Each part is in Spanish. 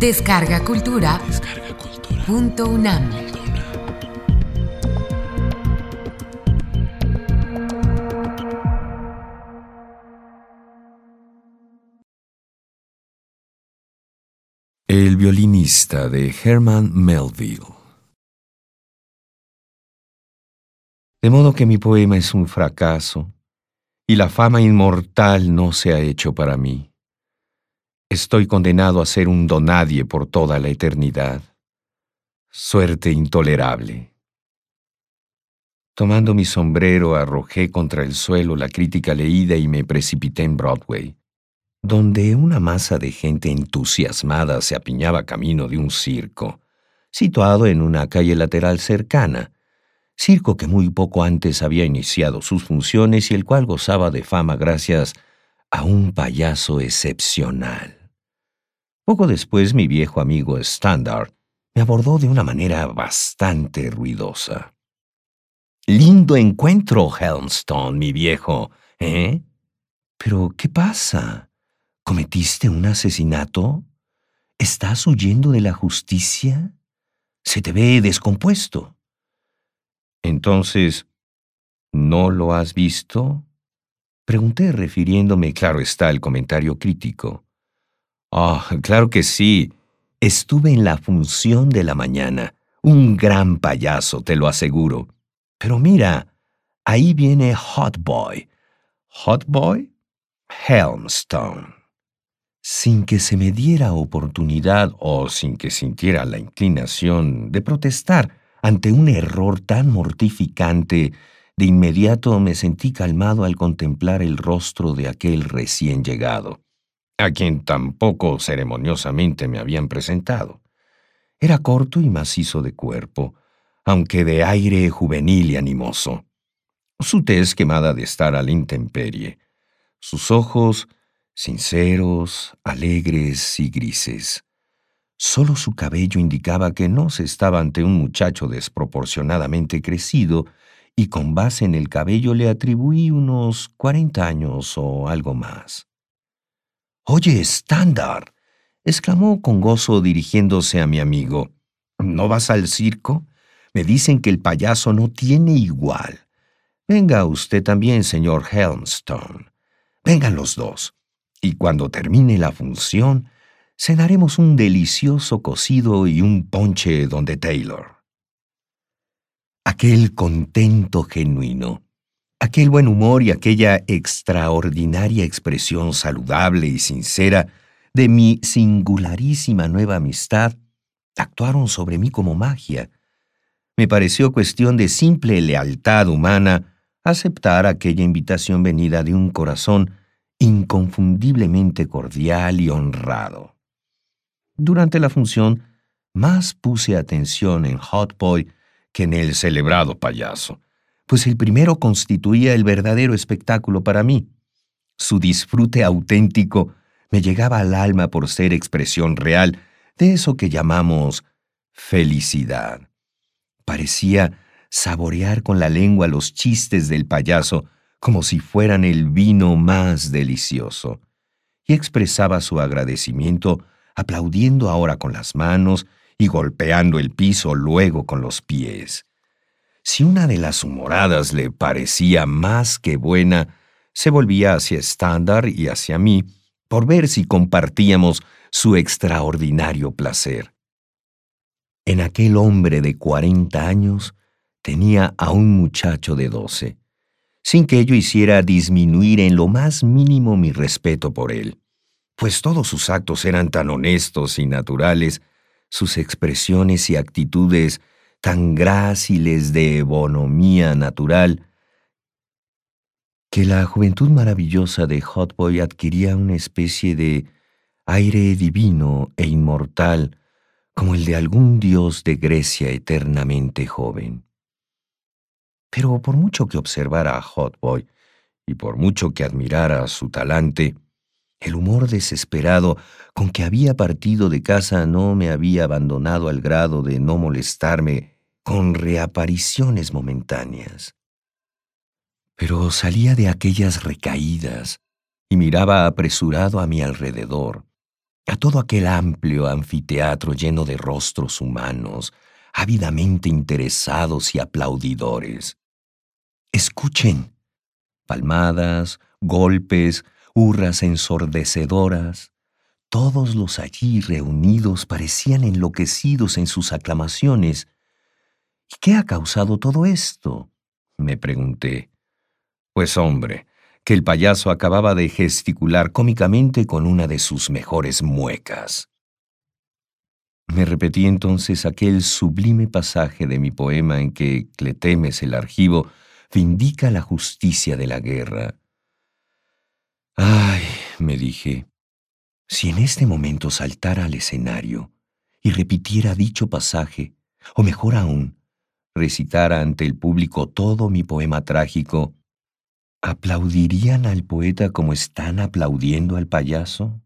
Descarga Cultura. .unam. El violinista de Herman Melville. De modo que mi poema es un fracaso y la fama inmortal no se ha hecho para mí. Estoy condenado a ser un donadie por toda la eternidad. Suerte intolerable. Tomando mi sombrero, arrojé contra el suelo la crítica leída y me precipité en Broadway, donde una masa de gente entusiasmada se apiñaba camino de un circo, situado en una calle lateral cercana, circo que muy poco antes había iniciado sus funciones y el cual gozaba de fama gracias a un payaso excepcional. Poco después, mi viejo amigo Standard me abordó de una manera bastante ruidosa. «Lindo encuentro, Helmstone, mi viejo, ¿eh? ¿Pero qué pasa? ¿Cometiste un asesinato? ¿Estás huyendo de la justicia? Se te ve descompuesto». «Entonces, ¿no lo has visto?», pregunté, refiriéndome, claro está, al comentario crítico. «Ah, claro que sí. Estuve en la función de la mañana. Un gran payaso, te lo aseguro. Pero mira, ahí viene Hot Boy». «¿Hot Boy?» «Helmstone». Sin que se me diera oportunidad o sin que sintiera la inclinación de protestar ante un error tan mortificante, de inmediato me sentí calmado al contemplar el rostro de aquel recién llegado, a quien tampoco ceremoniosamente me habían presentado. Era corto y macizo de cuerpo, aunque de aire juvenil y animoso. Su tez quemada de estar a la intemperie. Sus ojos sinceros, alegres y grises. Solo su cabello indicaba que no se estaba ante un muchacho desproporcionadamente crecido, y con base en el cabello le atribuí unos 40 años o algo más. «Oye, Standard», exclamó con gozo dirigiéndose a mi amigo, «¿no vas al circo? Me dicen que el payaso no tiene igual. Venga usted también, señor Helmstone. Vengan los dos. Y cuando termine la función, cenaremos un delicioso cocido y un ponche donde Taylor». Aquel contento genuino, aquel buen humor y aquella extraordinaria expresión saludable y sincera de mi singularísima nueva amistad actuaron sobre mí como magia. Me pareció cuestión de simple lealtad humana aceptar aquella invitación venida de un corazón inconfundiblemente cordial y honrado. Durante la función, más puse atención en Hot Boy que en el celebrado payaso, pues el primero constituía el verdadero espectáculo para mí. Su disfrute auténtico me llegaba al alma por ser expresión real de eso que llamamos felicidad. Parecía saborear con la lengua los chistes del payaso como si fueran el vino más delicioso, y expresaba su agradecimiento aplaudiendo ahora con las manos y golpeando el piso luego con los pies. Si una de las humoradas le parecía más que buena, se volvía hacia Standard y hacia mí por ver si compartíamos su extraordinario placer. En aquel hombre de 40 años tenía a un muchacho de 12, sin que ello hiciera disminuir en lo más mínimo mi respeto por él, pues todos sus actos eran tan honestos y naturales, sus expresiones y actitudes tan gráciles de bonomía natural, que la juventud maravillosa de Hot Boy adquiría una especie de aire divino e inmortal, como el de algún dios de Grecia eternamente joven. Pero por mucho que observara a Hot Boy y por mucho que admirara su talante, el humor desesperado con que había partido de casa no me había abandonado al grado de no molestarme con reapariciones momentáneas. Pero salía de aquellas recaídas y miraba apresurado a mi alrededor, a todo aquel amplio anfiteatro lleno de rostros humanos, ávidamente interesados y aplaudidores. Escuchen, palmadas, golpes, hurras ensordecedoras. Todos los allí reunidos parecían enloquecidos en sus aclamaciones. ¿Y qué ha causado todo esto?, me pregunté. Pues hombre, que el payaso acababa de gesticular cómicamente con una de sus mejores muecas. Me repetí entonces aquel sublime pasaje de mi poema en que Cletemes el Argivo vindica la justicia de la guerra. Ay, me dije, si en este momento saltara al escenario y repitiera dicho pasaje, o mejor aún, recitara ante el público todo mi poema trágico, ¿aplaudirían al poeta como están aplaudiendo al payaso?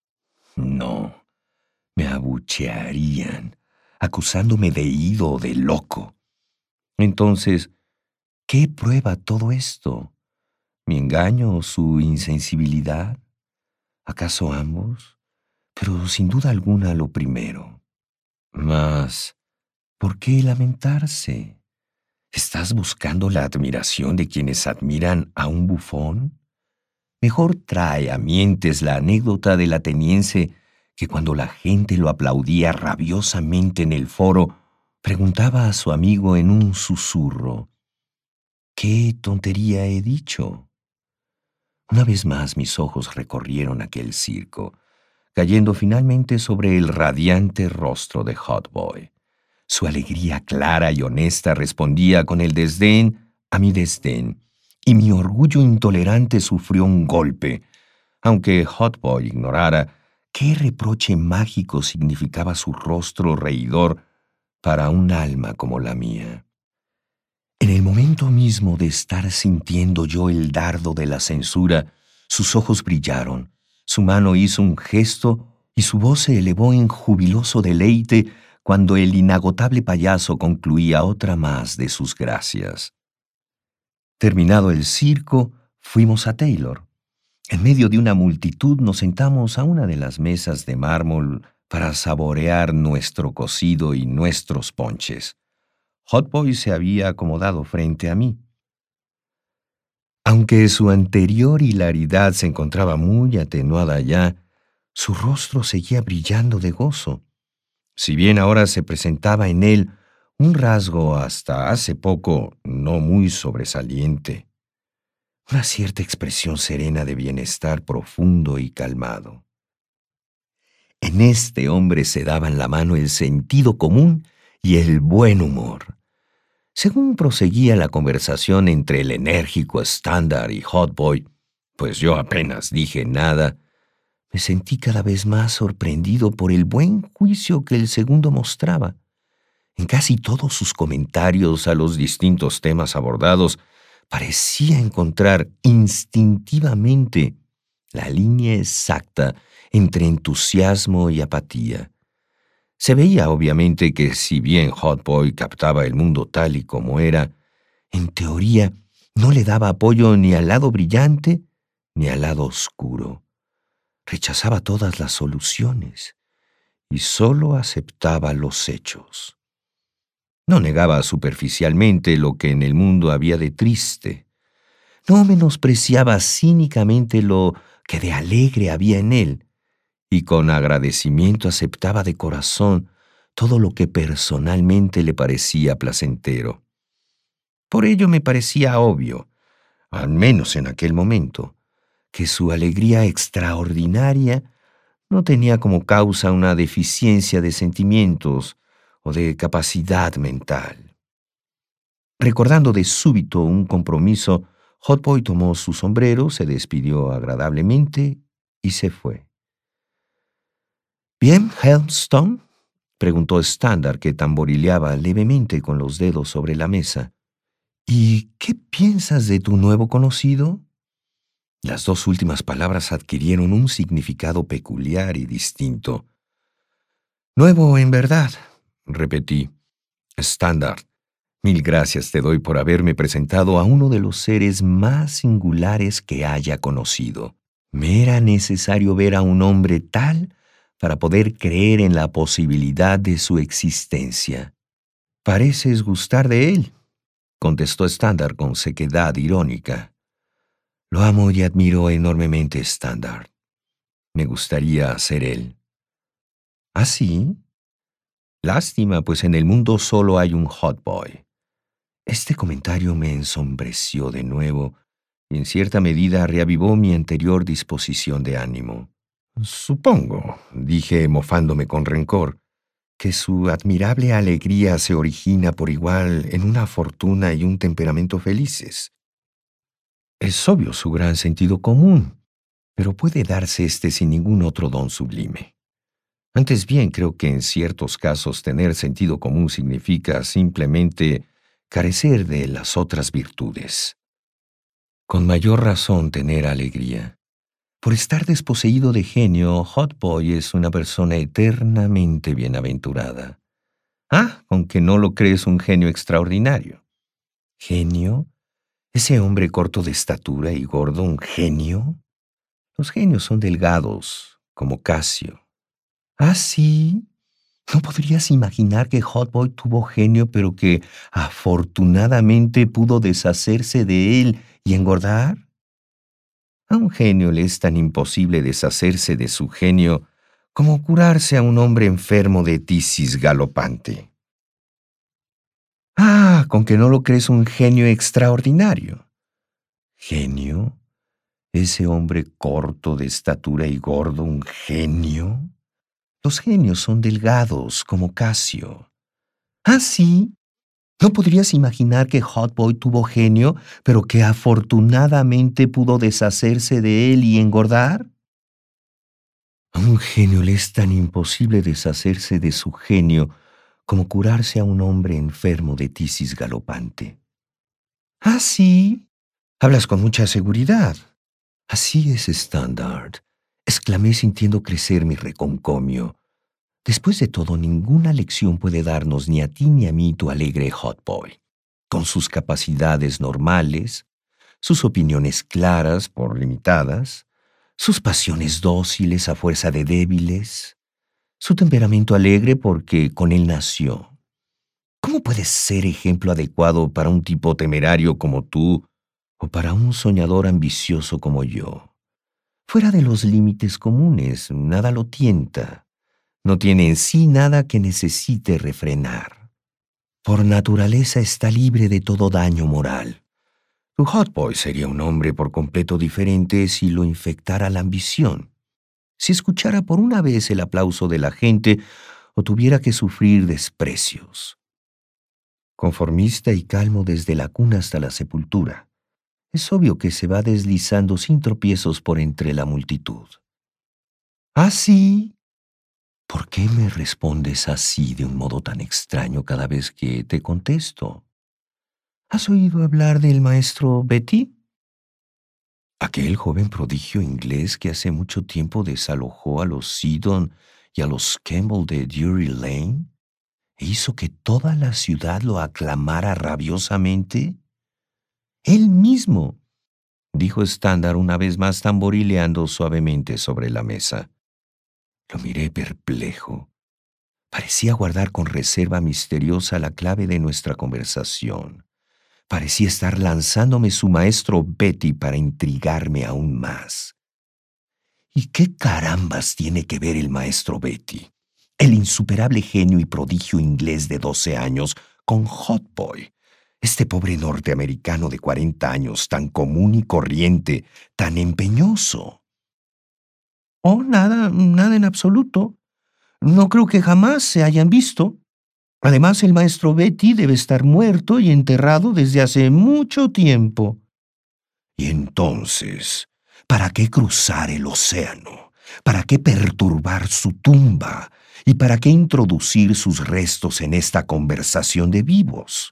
No, me abuchearían, acusándome de ido o de loco. Entonces, ¿qué prueba todo esto? ¿Mi engaño o su insensibilidad? ¿Acaso ambos? Pero sin duda alguna lo primero. Mas, ¿por qué lamentarse? ¿Estás buscando la admiración de quienes admiran a un bufón? Mejor trae a mientes la anécdota del ateniense que cuando la gente lo aplaudía rabiosamente en el foro, preguntaba a su amigo en un susurro, ¿qué tontería he dicho? Una vez más mis ojos recorrieron aquel circo, cayendo finalmente sobre el radiante rostro de Hot Boy. Su alegría clara y honesta respondía con el desdén a mi desdén, y mi orgullo intolerante sufrió un golpe, aunque Hot Boy ignorara qué reproche mágico significaba su rostro reidor para un alma como la mía. En el momento mismo de estar sintiendo yo el dardo de la censura, sus ojos brillaron, su mano hizo un gesto y su voz se elevó en jubiloso deleite cuando el inagotable payaso concluía otra más de sus gracias. Terminado el circo, fuimos a Taylor. En medio de una multitud nos sentamos a una de las mesas de mármol para saborear nuestro cocido y nuestros ponches. Hot Boy se había acomodado frente a mí. Aunque su anterior hilaridad se encontraba muy atenuada ya, su rostro seguía brillando de gozo. Si bien ahora se presentaba en él un rasgo hasta hace poco no muy sobresaliente, una cierta expresión serena de bienestar profundo y calmado. En este hombre se daban la mano el sentido común y el buen humor. Según proseguía la conversación entre el enérgico Standard y Hot Boy, pues yo apenas dije nada, me sentí cada vez más sorprendido por el buen juicio que el segundo mostraba. En casi todos sus comentarios a los distintos temas abordados, parecía encontrar instintivamente la línea exacta entre entusiasmo y apatía. Se veía obviamente que si bien Hot Boy captaba el mundo tal y como era, en teoría no le daba apoyo ni al lado brillante ni al lado oscuro. Rechazaba todas las soluciones y solo aceptaba los hechos. No negaba superficialmente lo que en el mundo había de triste. No menospreciaba cínicamente lo que de alegre había en él, y con agradecimiento aceptaba de corazón todo lo que personalmente le parecía placentero. Por ello me parecía obvio, al menos en aquel momento, que su alegría extraordinaria no tenía como causa una deficiencia de sentimientos o de capacidad mental. Recordando de súbito un compromiso, Hot Boy tomó su sombrero, se despidió agradablemente y se fue. «¿Bien, Helmstone?», preguntó Standard, que tamborileaba levemente con los dedos sobre la mesa. «¿Y qué piensas de tu nuevo conocido?». Las dos últimas palabras adquirieron un significado peculiar y distinto. «Nuevo en verdad», repetí. «Standard, mil gracias te doy por haberme presentado a uno de los seres más singulares que haya conocido. Me era necesario ver a un hombre tal para poder creer en la posibilidad de su existencia. «Pareces gustar de él», contestó Standard con sequedad irónica. «Lo amo y admiro enormemente, Standard. Me gustaría ser él». ¿Ah, sí? Lástima, pues en el mundo solo hay un hot boy. Este comentario me ensombreció de nuevo y en cierta medida reavivó mi anterior disposición de ánimo. «Supongo», dije mofándome con rencor, «que su admirable alegría se origina por igual en una fortuna y un temperamento felices. Es obvio su gran sentido común, pero puede darse este sin ningún otro don sublime. Antes bien, creo que en ciertos casos tener sentido común significa simplemente carecer de las otras virtudes. Con mayor razón tener alegría. Por estar desposeído de genio, Hot Boy es una persona eternamente bienaventurada. Ah, aunque no lo crees un genio extraordinario. ¿Genio? ¿Ese hombre corto de estatura y gordo un genio? Los genios son delgados, como Casio. ¿Ah, sí? ¿No podrías imaginar que Hot Boy tuvo genio, pero que afortunadamente pudo deshacerse de él y engordar? A un genio le es tan imposible deshacerse de su genio como curarse a un hombre enfermo de tisis galopante. Ah, con que no lo crees un genio extraordinario. ¿Genio? ¿Ese hombre corto de estatura y gordo un genio? Los genios son delgados, como Casio. ¿Ah, sí? ¿No podrías imaginar que Hot Boy tuvo genio, pero que afortunadamente pudo deshacerse de él y engordar? A un genio le es tan imposible deshacerse de su genio como curarse a un hombre enfermo de tisis galopante. ¿Ah, sí? Hablas con mucha seguridad. Así es, Standard, exclamé sintiendo crecer mi reconcomio. Después de todo, ninguna lección puede darnos ni a ti ni a mí tu alegre Hot Boy, con sus capacidades normales, sus opiniones claras por limitadas, sus pasiones dóciles a fuerza de débiles, su temperamento alegre porque con él nació. ¿Cómo puedes ser ejemplo adecuado para un tipo temerario como tú o para un soñador ambicioso como yo? Fuera de los límites comunes, nada lo tienta. No tiene en sí nada que necesite refrenar. Por naturaleza está libre de todo daño moral. Tu Hot Boy sería un hombre por completo diferente si lo infectara la ambición, si escuchara por una vez el aplauso de la gente o tuviera que sufrir desprecios. Conformista y calmo desde la cuna hasta la sepultura, es obvio que se va deslizando sin tropiezos por entre la multitud. ¿Ah, sí? ¿Por qué me respondes así de un modo tan extraño cada vez que te contesto? ¿Has oído hablar del maestro Betty? Aquel joven prodigio inglés que hace mucho tiempo desalojó a los Siddon y a los Campbell de Drury Lane e hizo que toda la ciudad lo aclamara rabiosamente. Él mismo, dijo Standard una vez más tamborileando suavemente sobre la mesa. Lo miré perplejo. Parecía guardar con reserva misteriosa la clave de nuestra conversación. Parecía estar lanzándome su maestro Betty para intrigarme aún más. ¿Y qué carambas tiene que ver el maestro Betty, el insuperable genio y prodigio inglés de 12 años, con Hot Boy, este pobre norteamericano de 40 años, tan común y corriente, tan empeñoso? Oh, nada, nada en absoluto. No creo que jamás se hayan visto. Además, el maestro Betty debe estar muerto y enterrado desde hace mucho tiempo. Y entonces, ¿para qué cruzar el océano? ¿Para qué perturbar su tumba? ¿Y para qué introducir sus restos en esta conversación de vivos?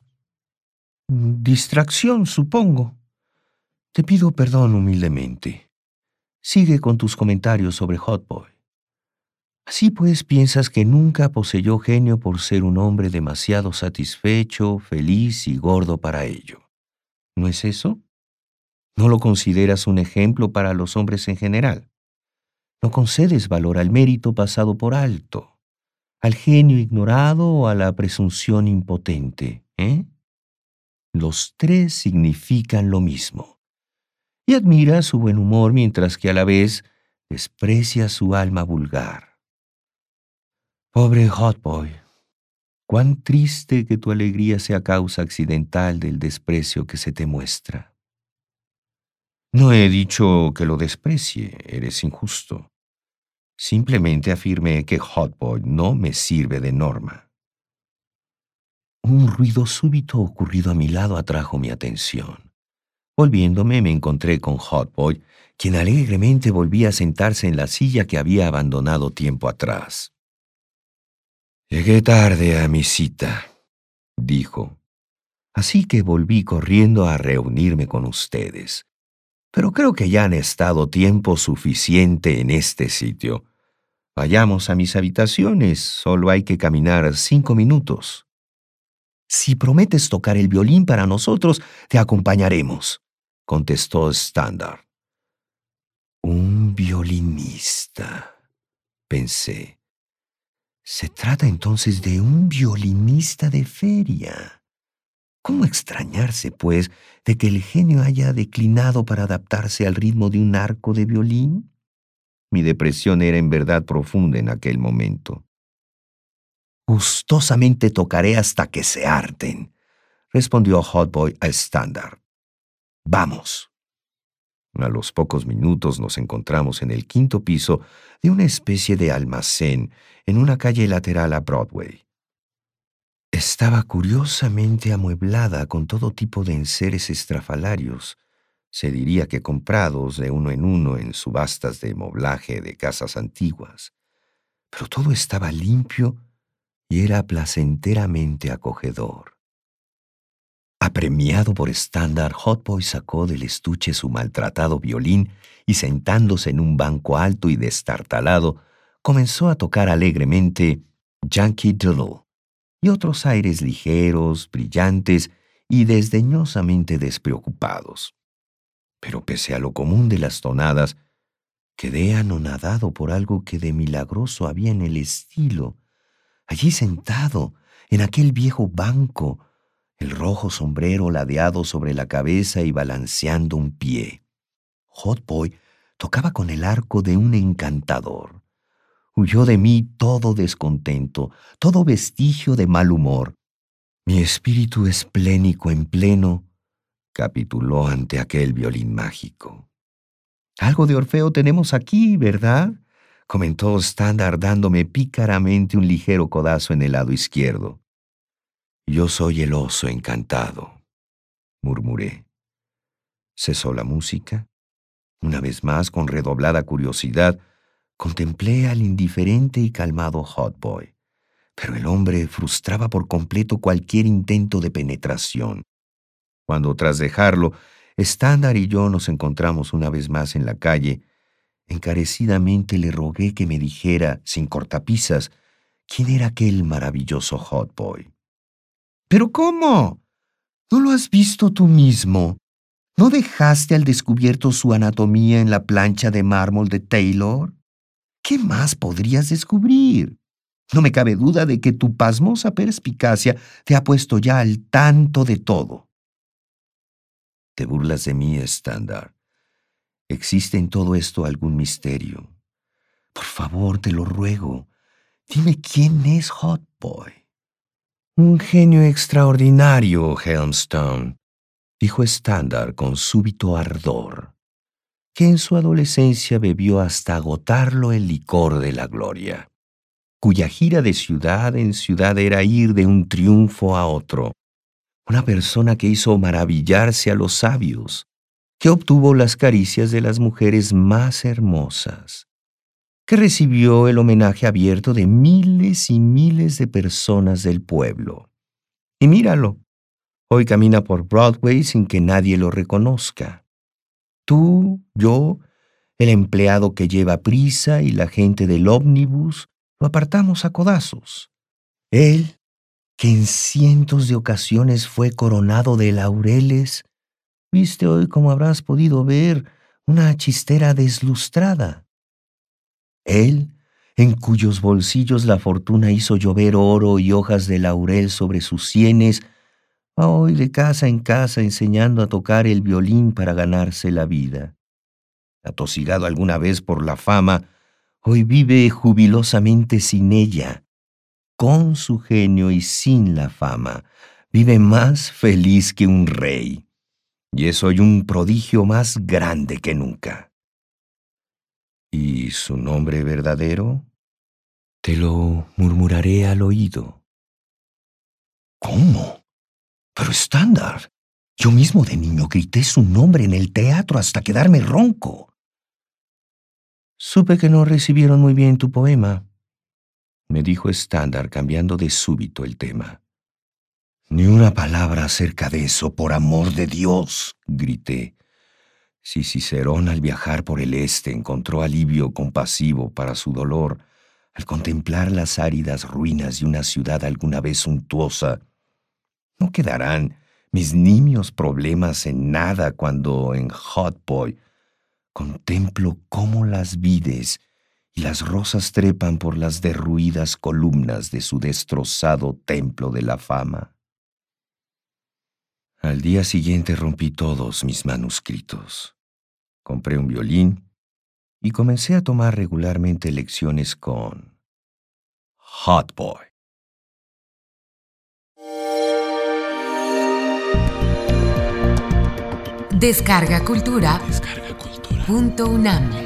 Distracción, supongo. Te pido perdón humildemente. Sigue con tus comentarios sobre Hot Boy. Así pues, piensas que nunca poseyó genio por ser un hombre demasiado satisfecho, feliz y gordo para ello. ¿No es eso? ¿No lo consideras un ejemplo para los hombres en general? No concedes valor al mérito pasado por alto, al genio ignorado o a la presunción impotente, ¿eh? Los tres significan lo mismo. Y admiras su buen humor mientras que a la vez desprecias su alma vulgar. Pobre Hotboy, cuán triste que tu alegría sea causa accidental del desprecio que se te muestra. No he dicho que lo desprecie, eres injusto. Simplemente afirmé que Hotboy no me sirve de norma. Un ruido súbito ocurrido a mi lado atrajo mi atención. Volviéndome me encontré con Hotboy, quien alegremente volvía a sentarse en la silla que había abandonado tiempo atrás. «Llegué tarde a mi cita», dijo. «Así que volví corriendo a reunirme con ustedes. Pero creo que ya han estado tiempo suficiente en este sitio. Vayamos a mis habitaciones, solo hay que caminar 5 minutos». «Si prometes tocar el violín para nosotros, te acompañaremos», contestó Standard. «Un violinista», pensé. «Se trata entonces de un violinista de feria. ¿Cómo extrañarse, pues, de que el genio haya declinado para adaptarse al ritmo de un arco de violín?» Mi depresión era en verdad profunda en aquel momento. «Gustosamente tocaré hasta que se harten», respondió Hotboy a Standard. «Vamos». A los pocos minutos nos encontramos en el 5º piso de una especie de almacén en una calle lateral a Broadway. Estaba curiosamente amueblada con todo tipo de enseres estrafalarios, se diría que comprados de uno en subastas de moblaje de casas antiguas. Pero todo estaba limpio y era placenteramente acogedor. Apremiado por Standard, Hotboy sacó del estuche su maltratado violín y sentándose en un banco alto y destartalado, comenzó a tocar alegremente Yankee Doodle y otros aires ligeros, brillantes y desdeñosamente despreocupados. Pero pese a lo común de las tonadas, quedé anonadado por algo que de milagroso había en el estilo. Allí sentado, en aquel viejo banco, el rojo sombrero ladeado sobre la cabeza y balanceando un pie. Hotboy tocaba con el arco de un encantador. Huyó de mí todo descontento, todo vestigio de mal humor. Mi espíritu esplénico en pleno capituló ante aquel violín mágico. «Algo de Orfeo tenemos aquí, ¿verdad?», comentó Standard dándome pícaramente un ligero codazo en el lado izquierdo. «Yo soy el oso encantado», murmuré. Cesó la música. Una vez más, con redoblada curiosidad, contemplé al indiferente y calmado Hotboy, pero el hombre frustraba por completo cualquier intento de penetración. Cuando, tras dejarlo, Standard y yo nos encontramos una vez más en la calle, encarecidamente le rogué que me dijera, sin cortapisas, quién era aquel maravilloso Hotboy. «¿Pero cómo? ¿No lo has visto tú mismo? ¿No dejaste al descubierto su anatomía en la plancha de mármol de Taylor? ¿Qué más podrías descubrir? No me cabe duda de que tu pasmosa perspicacia te ha puesto ya al tanto de todo». «Te burlas de mí, Standard. ¿Existe en todo esto algún misterio? Por favor, te lo ruego, dime quién es Hotboy». «Un genio extraordinario, Helmstone», dijo Standard con súbito ardor, «que en su adolescencia bebió hasta agotarlo el licor de la gloria, cuya gira de ciudad en ciudad era ir de un triunfo a otro. Una persona que hizo maravillarse a los sabios, que obtuvo las caricias de las mujeres más hermosas, que recibió el homenaje abierto de miles y miles de personas del pueblo. Y míralo, hoy camina por Broadway sin que nadie lo reconozca. Tú, yo, el empleado que lleva prisa y la gente del ómnibus lo apartamos a codazos. Él, que en cientos de ocasiones fue coronado de laureles, viste hoy, como habrás podido ver, una chistera deslustrada. Él, en cuyos bolsillos la fortuna hizo llover oro y hojas de laurel sobre sus sienes, va hoy de casa en casa enseñando a tocar el violín para ganarse la vida. Atosigado alguna vez por la fama, hoy vive jubilosamente sin ella. Con su genio y sin la fama, vive más feliz que un rey. Y es hoy un prodigio más grande que nunca. ¿Y su nombre verdadero? Te lo murmuraré al oído. ¿Cómo? Pero Stannard, yo mismo de niño grité su nombre en el teatro hasta quedarme ronco. Supe que no recibieron muy bien tu poema, me dijo Stannard cambiando de súbito el tema. Ni una palabra acerca de eso, por amor de Dios, grité. Si Cicerón al viajar por el este encontró alivio compasivo para su dolor al contemplar las áridas ruinas de una ciudad alguna vez suntuosa, ¿no quedarán mis nimios problemas en nada cuando en Hautboy contemplo cómo las vides y las rosas trepan por las derruidas columnas de su destrozado templo de la fama? Al día siguiente rompí todos mis manuscritos. Compré un violín y comencé a tomar regularmente lecciones con Hautboy. Descarga Cultura. .unam